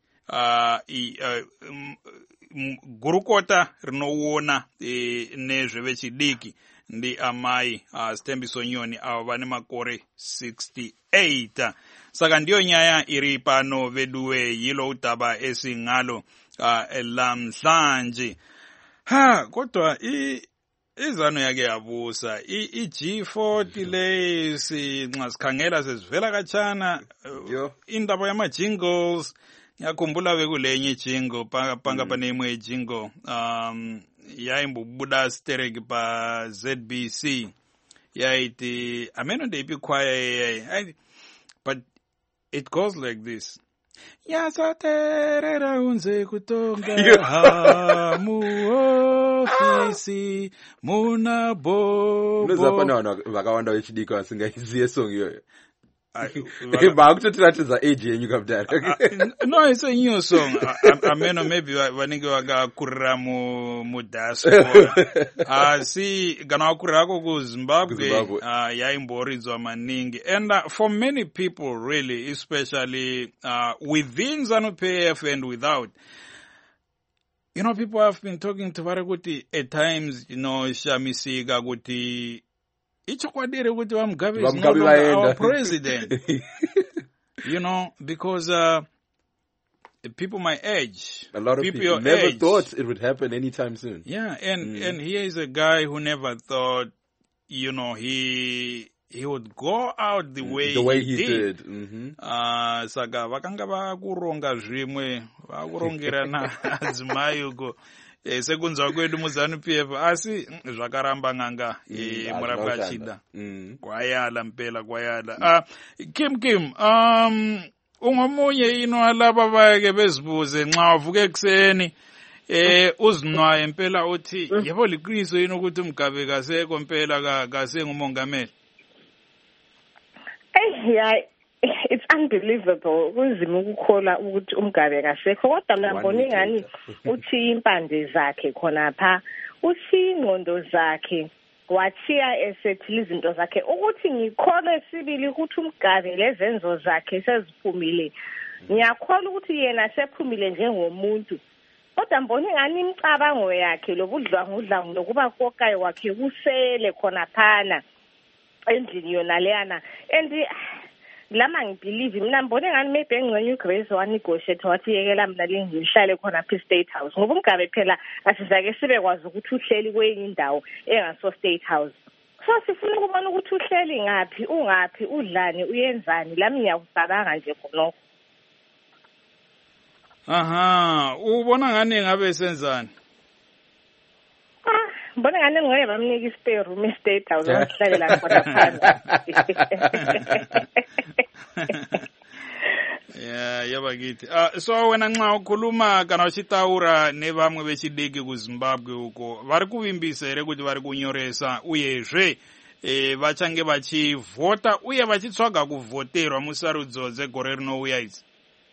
gurukota rinoona nezvevechidiki ndi amai Stembiso Nyoni avo vane makore 68. Saka ndiyo nyaya iri pano veduwe yilo utaba esingalo lamhlanje. Kodwa izano yake yabusa iG40 lesi nxa sikhangela sesivela kachana indaba yama-jingles. Ngiyakhumbula bekulenye jingle panga panemwe jingle yayimbubuda stereki pa ZBC yayithi ameno ndeyiphi choir, but it goes like this. Yasaterera unze kutonga hamu ofisi muna bobo. Nozapana vanhu vakawanda vechidiki vasingaziye song iyoyo. Bakutotiratidza age yenyu kabudara. No, it's a new song. Ameno maybe vanenge vakakurira mudiaspora. Si kana vakurira ko kuZimbabwe yaimboridzwa maningi. And for many people really, especially within ZANU-PF and without, people have been talking to Varakuti at times, Shamisika kuti ichokwadire kuti Mugabe is no longer our president. Because people my age, a lot of people never thought it would happen anytime soon. Yeah, and here is a guy who never thought, he would go out the way he did. Saka vakanga vakuronga zvimwe vakurongerana adzimai uko. Sekunzwa kwedu muZANU-PF asi zvakaramba nganga murapwa chida kwayala mpela kwayala. Kim umwe munye alaba vake bezibuze nxa wavuka ekuseni uzinwaye mpela uthi yebo liqiniso ukuthi uMgabe kaseko mpela kasengumongameli. It's unbelievable kunzima ukukholwa ukuthi uMgabe kasekho, kodwa mina ngibona ingani uthi impande zakhe khona pha, uthi ingqondo zakhe wathiya esethile izinto zakhe ukuthi ngikholwe sibili ukuthi uMgabe lezenzo zakhe seziphumile. Ngiyakholwa ukuthi yena sephumile njengomuntu, kodwa ngibona ingani imicabango yakhe lobudlwangudlwangu nokuba kokayo wakhe kusele khona phana. endlini yona leyana. And lama ngibelieve mina ngibone ngani maybe engcenye uGrace wanegotiate wathi yekela mina lengihlale khona phi State House ngoba umgabe phela asizake sibe kwazi ukuthi uhleli kwenye indawo engaso State House. So sifuna ukubona ukuthi uhleli ngaphi, ungaphi, udlani, uyenzani, lami ngiyakubhakanga nje khonokho. Aha, ubona ngani ngabe senzani? Mbona ngani ngoye bamnika ispare room eState House wasihlalela khona phansi. Yeah, yabakithi. So wena nxa ukhuluma kana uchitaura nevamwe vechidiki kuZimbabwe uko vari kuvimbisa here kuti vari kunyoresa uyezve vachange vachivhota uye vachitsvaga kuvhoterwa musarudzo dzegore rinouya idzi?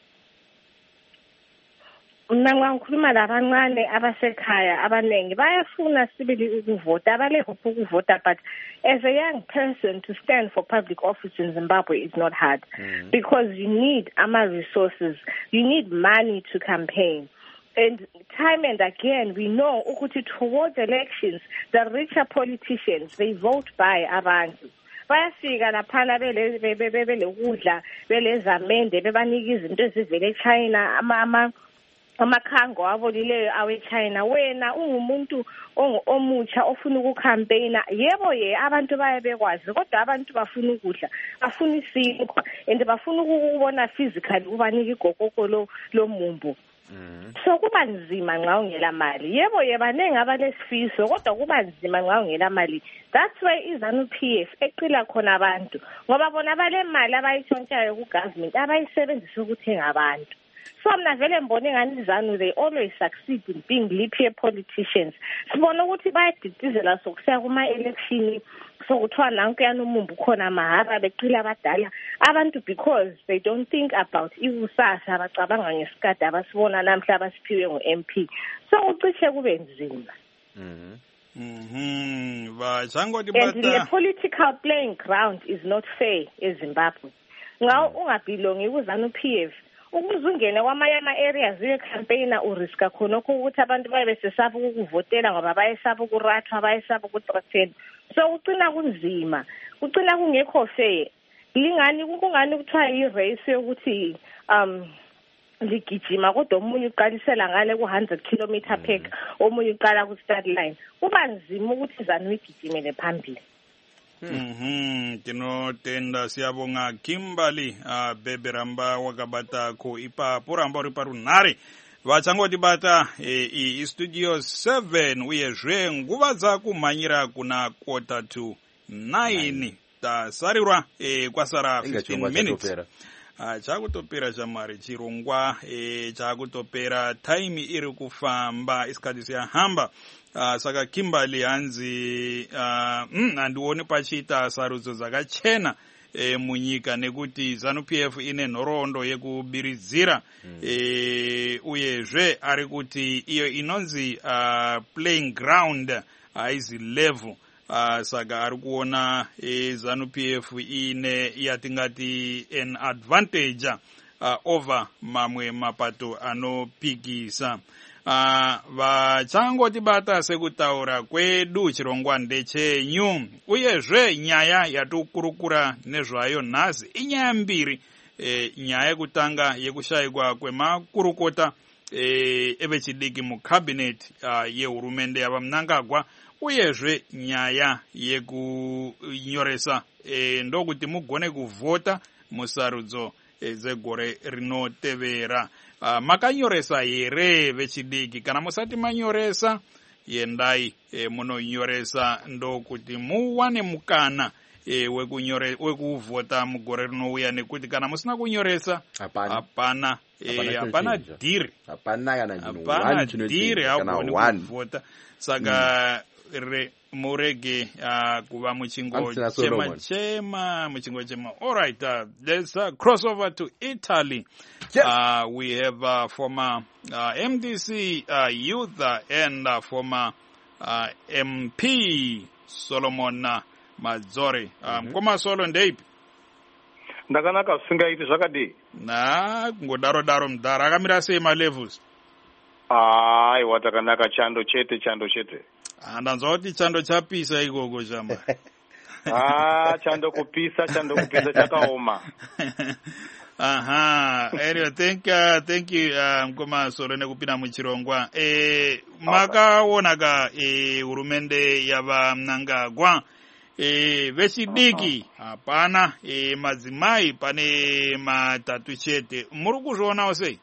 Mina ngikhuluma labancane abasekhaya abanengi bayafuna sibili ukuvota abalehopha ukuvota, but as a young person to stand for public office in Zimbabwe is not hard because you need resources, you need money to campaign. And time and again, we know ukuthi towards elections, the richer politicians, they vote by abantu. Bayafika laphana belekudla, belezamende, bebanika izinto ezivele eChina, amakhango abolileyo aweChina. Wena ungumuntu omutsha ofuna ukucampaigna, yebo abantu bayabekwazi kodwa abantu bafuna ukudla, bafuna isinkwa, and bafuna ukubona physically ubanika igokoko lo mumbu. So kuba nzima nxa ungela mali. Yebo banengi abalesifiso kodwa kuba nzima nxa ungela mali. That's why iZANU-PF eqila khona abantu ngoba bona balemali abayitshontshayo ku-government abayisebenzisa ukuthenga abantu. So mina vele mbone ngani iZANU, they always succeed in being leap-year politicians. Sibona ukuthi bayadidizela sokusiya kuma-election sokuthiwa nankuyana umumbu khona mahara beqila abadala abantu because they don't think about ikusasa, bacabanga ngesikade abasibona namhla abasiphiwe ngu-MP. So ucishe kube nzima. And the political playing ground is not fair eZimbabwe. Ngaw ungabelongi kuZANU-PF ukuzungena kwamanye ama-areas uye-campaigna uriska khonokho ukuthi abantu baye besesaba ukuvotela ngoba bayesaba ukurathwa, bayesaba ukuthreatenwa. So ucina kunzima, ucina kungekho fair. Kungani kuthiwa i-race yokuthi ligijima kodwa omunye uqalisela ngale ku-100 km per omunye uqala ku-start line. Kuba nzima ukuthi iZANU igijimele phambili. Tinotenda siyabonga Kimberly Beberamba wakabata ko ipapo ramba uri parunhare vachangotibata istudio 7 uyezve nguva dzakumhanyira kuna 8:45 tasarirwa kwasara 15 minutes chakutopera chamari chirongwa chakutopera time iri kufamba isikati siyahamba. Saka Kimberly hanzi handioni pachiita sarudzo dzakachena munyika nekuti ZANU-PF ine nhoroondo yekubiridzira uyezve ari kuti iyo inonzi playing ground haizi level. Saka ari kuona ZANU-PF ine yatingati an advantage over mamwe mapato anopikisa. Vachangotibata sekutaura kwedu chirongwa ndechenyu uyezve nyaya yatokurukura nezvayo nhasi inyaya mbiri. Nyaya yekutanga yekushayikwa kwemakurukota evechidiki mukabineti yehurumende yavaMnangagwa uyezve nyaya yekunyoresa ndokuti mugone kuvhota musarudzo dzegore rinotevera. Makanyoresa here vechidiki? Kana musati manyoresa yendai munonyoresa ndokuti muwane mukana wekuvhota mugore rinouya, nekuti kana musina kunyoresa hapana dhiri, hapana dhiri haugoni kuvhota. Saka murege kuva muchingo chema. All right, let's cross over to Italy. Yes. We have former MDC youth and former MP Solomon Mazori. Mkoma Solo ndeipi? Ndakanaka singaiti zvakadii? Ngodaro mudhara akamira sei malevels? Aiwa takanaka chando chete. Ndanzwa kuti chando chapisa ikoko chamba. Chandokupisa chakaoma. Aha, anyway, thank you Mkoma Solo nekupina muchirongwa. Makaonaga hurumende yava Mnangagwa vechidiki hapana madzimai pane matatu chete. Muri kuzvionawo sei?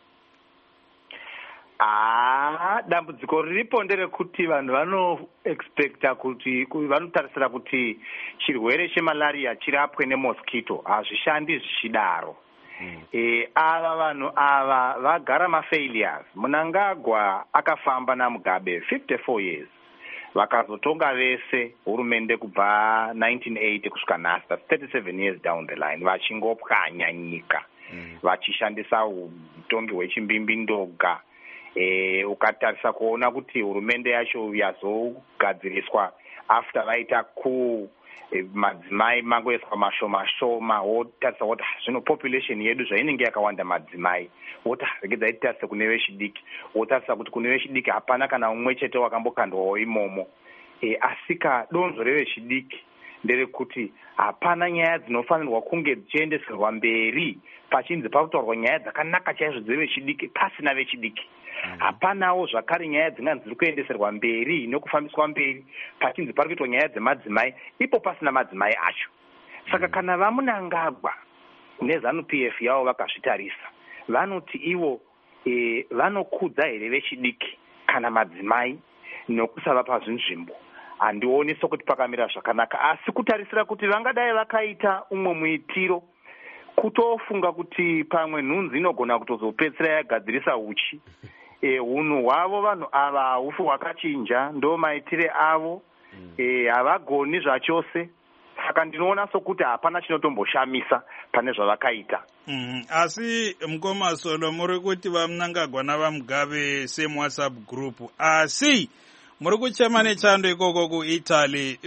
Dambudziko riripo nderekuti vanhu vanoexpecta kuti vanotarisira kuti chirwere chemalaria chirapwe nemosquito. Hazvishandi zvichidaro. Ava vanhu ava vagara mafailures. Mnangagwa akafamba naMugabe 54 years. Vakazotonga vese hurumende kubva 1980 kusvika nhasi, that's 37 years down the line, vachingopwanya nyika, vachishandisa utongi hwechimbimbi ndoga. Ukatarisa kuona kuti hurumende yacho yazogadziriswa after vaita madzimai mangoiswa mashoma, wotarisa kuti zvino population yedu zvainenge yakawanda madzimai, regedza itarise kune vechidiki, wotarisa kuti kune vechidiki hapana kana umwe chete wakambokandwawo imomo. Asika donzo revechidiki nderekuti hapana nyaya dzinofanirwa kunge dzichiendeserwa mberi pachinzi pakutaurwa nyaya dzakanaka chaizvo dzevechidiki pasina vechidiki. Hapanawo zvakare nyaya dzinganzi dziri kuendeserwa mberi nokufambiswa mberi pachinzi pari kuitwa nyaya dzemadzimai ipo pasina madzimai acho. Saka kana vaMnangagwa neZANU-PF yavo vakazvitarisa, vanoti ivo vanokudza here vechidiki kana madzimai nokusava pazvinzvimbo. Handioni sokuti pakamira zvakanaka, asi kutarisira kuti vangadai vakaita umwe muitiro kutofunga kuti pamwe nhunzi inogona kutozopedzisira yagadzirisa uchi. Hunhu hwavo vanhu ava haufi hwakachinja, ndo maitire avo, havagoni zvachose. Saka ndinoona sokuti hapana chinotomboshamisa pane zvavakaita. Asi Mkoma Solo, muri kuti vaMnangagwa navaMugabe same WhatsApp group, asi muri kuchema nechando ikoko kuItaly,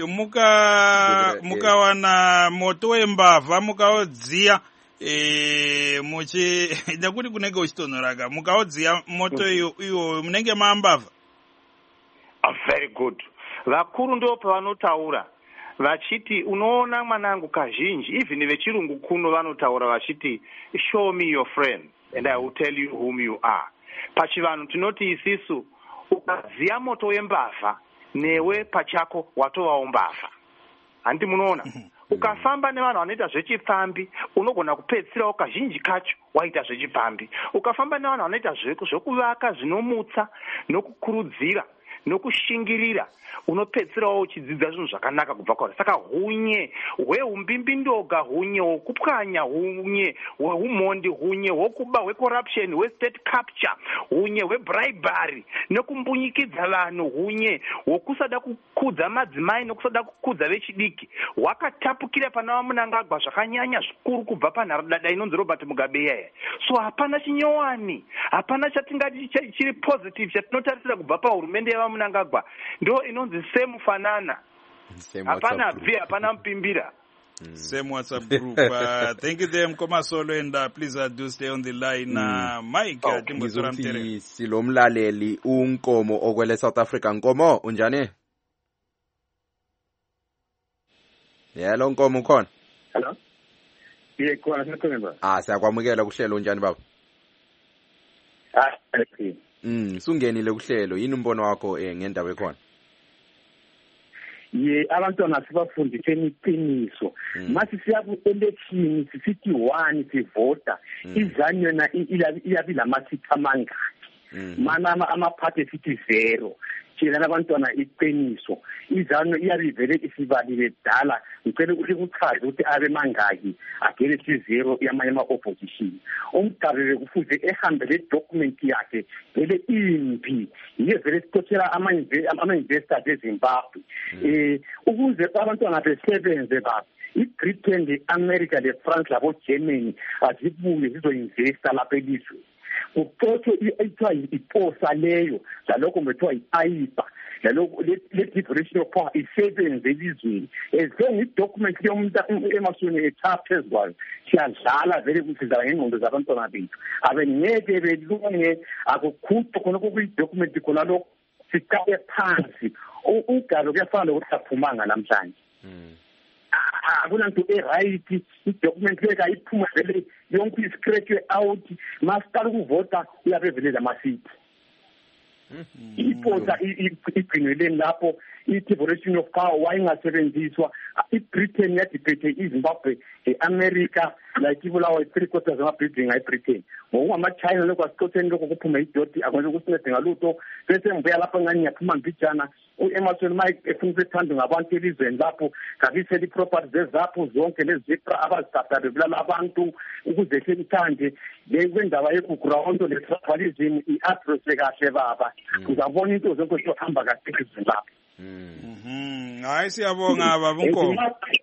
mukawana moto wembavha mukaodziya nekuti kunenge uchitonhoraga mukaodziya moto iwo munenge maambavha. Very good. Vakuru ndo pavanotaura vachiti, unoona mwanangu, kazhinji even vechirungu kuno vanotaura vachiti show me your friends and I will tell you whom you are. Pachivanhu tinoti isisu ukaziya moto wembavha newe pachako watovawo mbavha. Handi munoona? Ukafamba nevanhu vanoita zvechipfambi unogona kupedzisirawo kazhinji kacho waita zvechipfambi. Ukafamba nevanhu vanoita zvekuvaka zvinomutsa nokukurudzira nokushingirira unopedzisirawo uchidzidza zvinhu zvakanaka kubva kwauri. Saka hunye hweumbimbi ndoga, hunye hwokupwanya, hunye hweumhondi, hunye hwokuba, hwecorruption, hwestate capture, hunye hwebribery nokumbunyikidza vanhu, hunye hwokusada kukudza madzimai nokusada kukudza vechidiki hwakatapukira pana vaMnangagwa zvakanyanya zvikuru kubva panharadada inonzi Robert Mugabe yaya. So hapana chinyowani, hapana chatingati chiri positive chatinotarisira kubva pahurumende yavaMnangagwa. Ndo inonzi same fanana, hapana bvi, hapana mupimbira. Same WhatsApp group. Thank you there Mkoma Solo, and please do stay on the line. Mike Timbosora Mtere. Silomlaleli uNkomo okwele South Africa. Nkomo unjani? Hello Nkomo ukhona? Hello. Khona sikhona. Siyakwamukela kuhlelo unjani baba? Okay. Sungenile kuhlelo, yini umbono wakho ngendaba ekhona? Abantwana sibafundiseni iqiniso. Mase siya ku-election sisithi 1 sivota, izanyo yona iyabi lamasitha amangaki. Mana amaphathi sithi 0. Thina abantwana iqiniso. Izanyo iyabivele isibalile dala, ngicela ukuthi kuchaze ukuthi abe mangaki agere si 0 yamanye ama-opposition. Umgabebe kufuze ehambe le document yakhe vele impi yevele sikothela ama-investors eZimbabwe ukuze abantwana besebenze baba. I-Britain, le-America, le-France labo-Germany azibuye zizoinvesta lapha elizweni. Kuqothwe ithiwa iposa leyo, lalokho bethiwa i-AIBA, lalokho le-Declaration of Power isebenze elizweni. Ezonge i-document yomuntu emasweni ethatha phezu kwayo, siyadlala vele kusizana ngengqondo zabantwana bethu. Abengeke belunge, akukhutho khonokho kuyi-document khona lokho, siqale phansi. Ugalo kuyafana lokuthi aphumanga namhlanje. akuna nto e-right idocument leyo kayiphuma vele yonke iscratchwe out masiqala ukuvota uyabeveleza amasithi ipota igcineleni lapho i-devolution of power wayingasebenziswa i-Britain yadibhethe iZimbabwe e-America like ibulawa i-3/4 zama-building ayi-Britain ngokungama-China lokho asiqotheni lokho kuphuma idoti akwenze ukusincede ngalutho bese ngibuya lapho ngani ngiyaphuma mbijana u-Emerson Mike efuna ethandwe ngabantu elizweni lapho ngabisela i-property zezapho zonke lezipra abazithatha bulala abantu ukuze hlekuthande kwendaba yekuground le-tribalism i-address kahle baba uzabona into zonke zohamba kahle elizweni lapho. Hayi siyabonga baba uNkomo.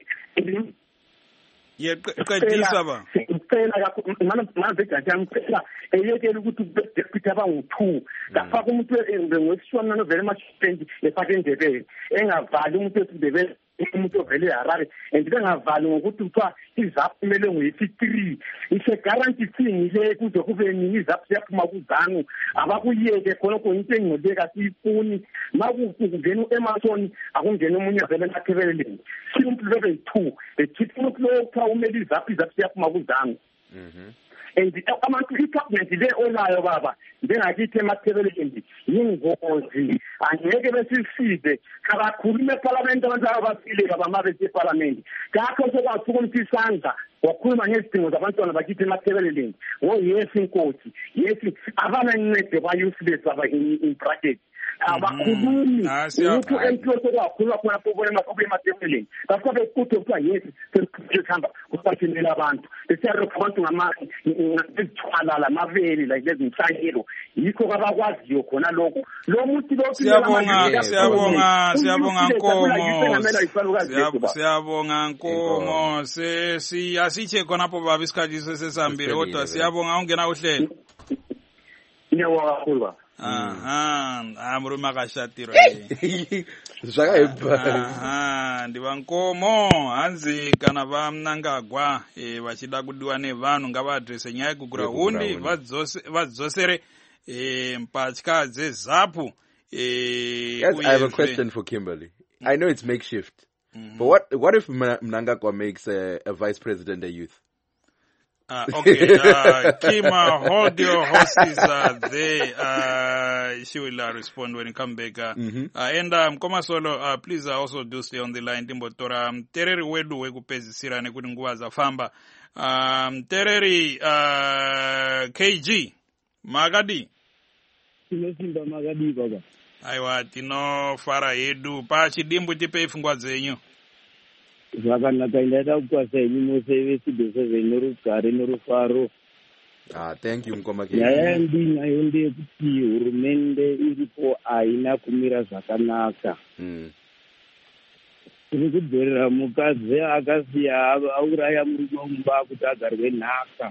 Yeqedisa ba. Ngicela mana bejaji ngicela eyekela ukuthi deputy abangu2 ngafaka umuntu ngwesishwana novele mashiphendi efake indebele engavali umuntu esindebele umuntu ovele Harare andibengavali ngokuthi kuthiwa izaphu kumele nguyi-3 ise guarantee thing le kuze kube nini izaphu siyaphuma kuzanu abakuyeke khonokho into engcoleka siyifuni makungena u-Emerson akungena omunye vele emathebeleni simple lebe 2 echithi umuntu lo kuthiwa umele izaphu siyaphuma kuzanu and abantu i-cabinet le olayo baba njengakithi emathebeleni yingozi angeke besisize kabakhulume eParliament abantu abafile baba eParliament ngakho sokwathukumisa isandla wakhuluma ngezidingo zabantwana bakithi emathebeleni yes inkosi yes abana incede ba-useless aba in bracket abakhulumi ukuthi empilo sokwakhuluma khona pobona emathebeleni ngakho bekutho kuthiwa yes sesihamba kusathinela abantu besiyarokha abantu ngezithwalala amabele like lezi nhlanyelo yikho kabakwaziyo khona lokho lo muntu lo siyabonga Nkomo asithe khonapho baba isikhathi sesesambile kodwa siyabonga ungena uhlelo kakhulu baba amruma kashatiro zvakaibva ndiva Nkomo hanzi kana vamnangagwa vachida kudiwa nevanhu ngavaadrese nyaya yekugurahundi vadzosere mpatya dzezapu. Yes, I have a question for Kimberly. I know it's makeshift, but what if Mnangagwa makes a vice president a youth? Okay, Kima, hold your horses there. She will respond when you come back. And Komasolo, please also do stay on the line. Timbotora, Tereri wedu wekupezisira nekuti nguva zafamba. Tereri KG, Magadi. Tinosimba Magadi baba. Aiwa, tinofara yedu. Pachidimbu tipe ifungwa dzenyu. Zvakanaka ndaida kukwasa ini mose vesidhose venorugare norufaro. Thank you Mkoma. Nyaya yandinayo ndeyekuti hurumende iripo haina kumira zvakanaka. Tiri kudzorera mukadzi akasiya auraya murume mumba kuti agarwe nhaka.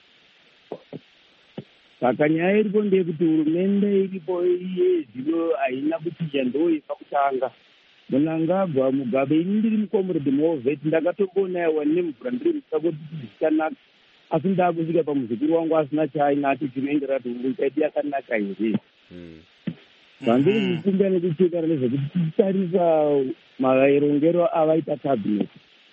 Saka nyaya iripo ndeyekuti hurumende iripo yezvino haina kuti chandoifa kutanga. Mnangagwa Mugabe ini ndiri mukomuredi moveti ndakatombonayiwa nemvura ndiri musako zvikanaka asi ndakusvika pamuzukuru wangu asina chaainati chinoendera kuti nyika yedu yakanaka here. Zvandiri mukumbira nekuchekana nezvekuti tichitarisa maerongero avaita cabinet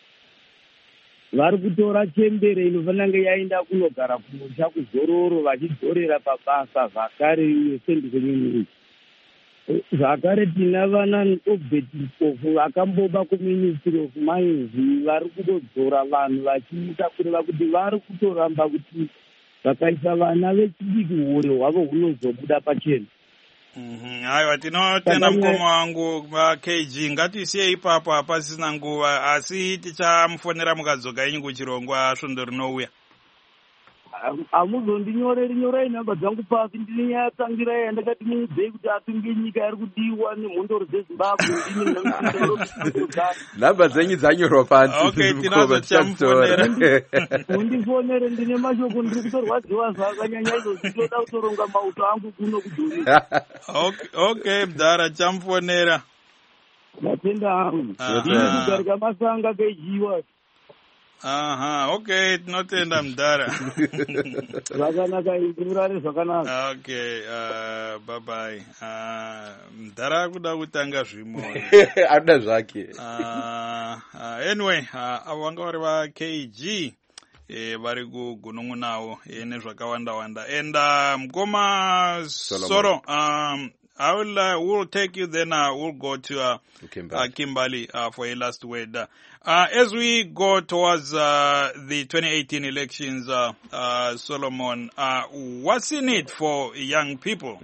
vari kutora chembere inofanira kunge yaenda kunogara kumusha kuzororo vachidzorera pabasa zvakare sendisenyunyuki. Zvakare tina vana obvetiskofu vakamboba kuministry of mines vari kutodzora vanhu vachiita kureva kuti vari kutoramba kuti vakaisa vana vechidiki uhure hwavo hunozobuda pachena. Aiwa tinotenda Mukoma wangu KG ngatisiye ipapo hapasisina nguva asi tichamufonera mukadzoka yenyu kuchirongwa svondo rinouya. Amuzondinyoreri nyorai nhamba dzangu pasi ndine nyaya yatangira yandakati muudze kuti atunge nyika yari kudiwa nemhondoro dzeZimbabwe nhamba dzenyu dzanyorwa pasi. Okay, tinazo tichamufonera. Mundifonere ndine mashoko ndiri kutorwadziwa zvakanyanya izvozvi toda kutoronga mauto angu kuno kudhuri. Okay Mdara tichamufonera. Matenda angu. Ndiri kugarika masanga kejiwa. Okay, tinotenda Mudhara. Okay, bye bye. Mudhara kuda kutanga zvimo. Ada zvake. Anyway, vanga vari va KG vari kugunungunawo nezvakawanda wanda. And Mkoma Soro, we'll take you then. We'll go to Kimberly for a last word. As we go towards the 2018 elections, Solomon, what's in it for young people?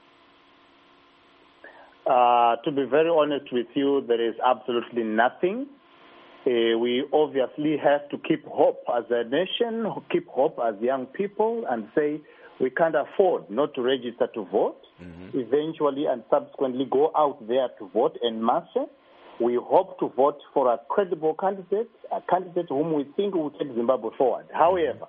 To be very honest with you, there is absolutely nothing. We obviously have to keep hope as a nation, keep hope as young people, and say we can't afford not to register to vote, eventually and subsequently go out there to vote en masse. We hope to vote for a credible candidate, a candidate whom we think will take Zimbabwe forward. However,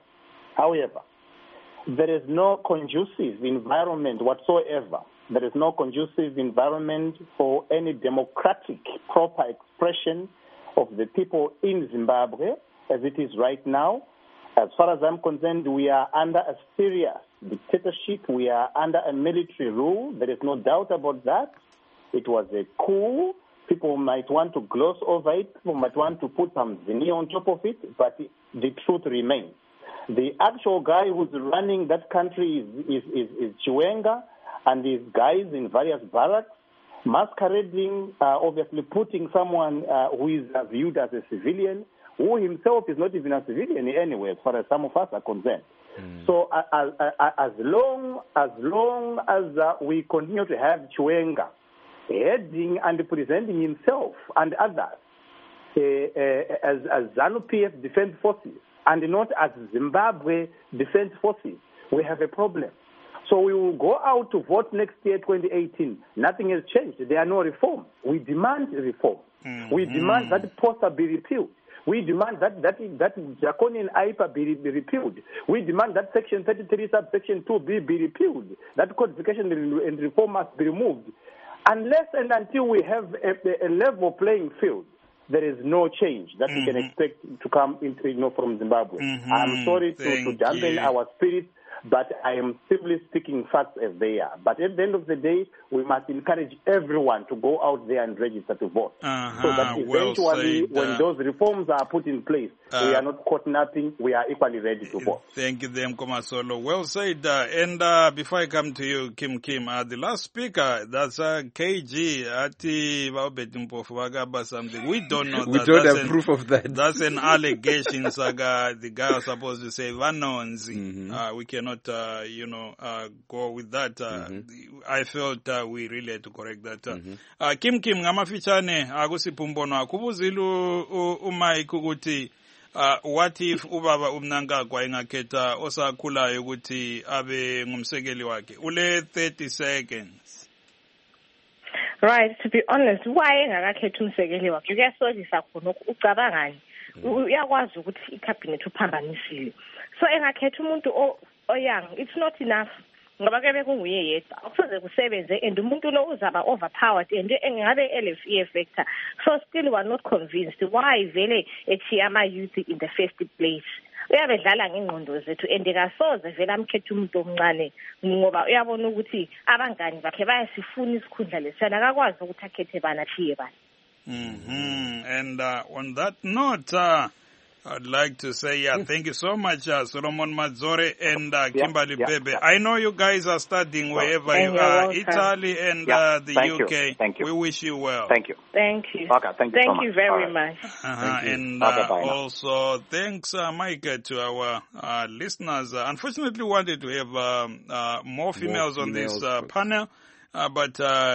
there is no conducive environment whatsoever. There is no conducive environment for any democratic, proper expression of the people in Zimbabwe as it is right now. As far as I'm concerned, we are under a serious dictatorship. We are under a military rule. There is no doubt about that. It was a coup. People might want to gloss over it. People might want to put some veneer on top of it, but the truth remains. The actual guy who's running that country is Chiwenga and his guys in various barracks, masquerading, obviously putting someone who is viewed as a civilian, who himself is not even a civilian anyway, as far as some of us are concerned. So as long as we continue to have Chiwenga heading and presenting himself and others as ZANU-PF Defense Forces and not as Zimbabwe Defense Forces, we have a problem. So we will go out to vote next year, 2018. Nothing has changed. There are no reforms. We demand reform. We demand that poster be repealed. We demand that draconian IPA be repealed. We demand that Section 33, subsection 2 be repealed. That codification and reform must be removed. Unless and until we have a level playing field, there is no change that we can expect to come into, from Zimbabwe. I'm sorry to dampen our spirits, but I am simply speaking facts as they are. But at the end of the day, we must encourage everyone to go out there and register to vote. So that eventually, when those reforms are put in place, we are not caught napping, we are equally ready to vote. Thank you, Mkoma Solo. Well said. And before I come to you, Kim, the last speaker, that's KG, something. We don't know that. We don't have proof of that. That's an allegation, Saga. The guy was supposed to say, Vanonzi. We cannot go with that. I felt we really had to correct that. Kim ngamafichane akusipumbono akubuzilu umai kukuti what if ubaba uMnangagwa engakhetha osakhulayo ukuthi abe ngumsekeli wakhe ule 30 seconds. Right, to be honest, why engakakhetha umsekeli wakhe kuyasolisa khona ucabangani uyakwazi ukuthi icabinet uphambanisile. So engakhetha umuntu young, it's not enough. Ngoba kebe kunguye yedwa akusoze kusebenze and umuntu lo uzaba overpowered and engabe ele-fear factor. So still we are not convinced why vele echiya ama-youth in the first place. Uyabedlala ngengqondo zethu and kasoze vele amkhethe umuntu omncane ngoba uyabona ukuthi abangani bakhe bayasifuna isikhundla lesiyana akakwazi ukuthi akhethe bana thiye bani. And on that note, I'd like to say, thank you so much, Solomon Mazore and Kimberly Bebe. I know you guys are studying wherever you are, Italy and the UK. Thank you. We wish you well. Thank you. Thank you. Okay, thank you so much. Thank you very much. And also, thanks, Mike, to our listeners. Unfortunately, we wanted to have more females on this panel. But there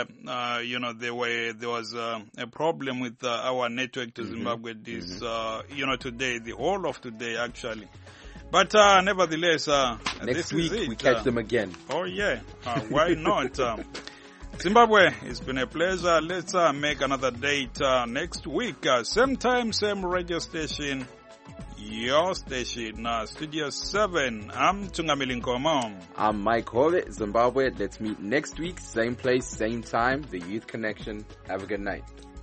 was a problem with our network to Zimbabwe today, the whole of today actually. But nevertheless, next week we catch them again. Oh yeah, why not? Zimbabwe, it's been a pleasure. Let's make another date next week. Same time, same radio station. Your station, Studio 7. I'm Tungamili Nkomo. I'm Mike Hove, Zimbabwe. Let's meet next week, same place, same time, the Youth Connection. Have a good night.